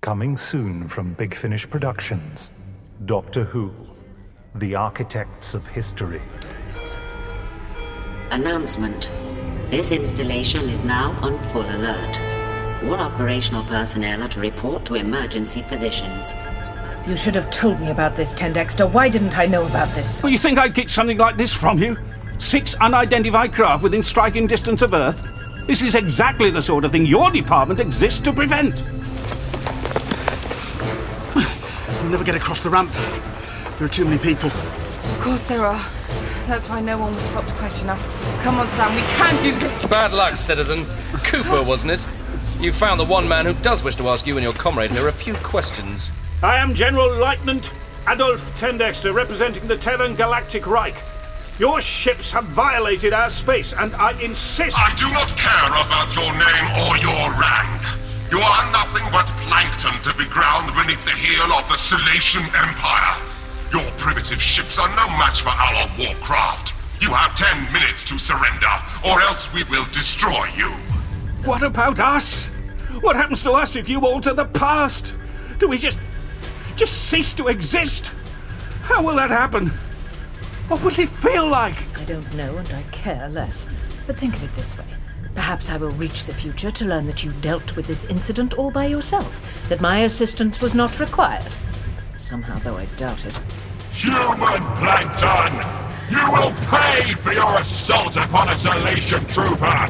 Coming soon from Big Finish Productions. Doctor Who, the Architects of History. Announcement. This installation is now on full alert. All operational personnel are to report to emergency positions. You should have told me about this, Tendexter. Why didn't I know about this? Well, you think I'd get something like this from you? 6 unidentified craft within striking distance of Earth? This is exactly the sort of thing your department exists to prevent. We'll never get across the ramp. There are too many people. Of course there are. That's why no one will stop to question us. Come on, Sam, we can do this! Bad luck, citizen. Cooper, wasn't it? You found the one man who does wish to ask you and your comrade here a few questions. I am General Lieutenant Adolf Tendexter, representing the Terran Galactic Reich. Your ships have violated our space, and I insist... I do not care about your name or your rank. You are nothing but plankton to be ground beneath the heel of the Silatian Empire. Your primitive ships are no match for our warcraft. You have 10 minutes to surrender, or else we will destroy you. What about us? What happens to us if you alter the past? Do we just cease to exist? How will that happen? What will it feel like? I don't know, and I care less. But think of it this way. Perhaps I will reach the future to learn that you dealt with this incident all by yourself, that my assistance was not required. Somehow, though, I doubt it. Human plankton! You will pay for your assault upon a Silatian trooper!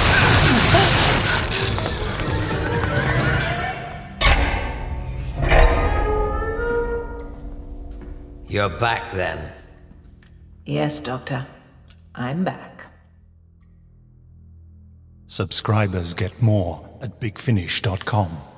You're back, then? Yes, Doctor. I'm back. Subscribers get more at bigfinish.com.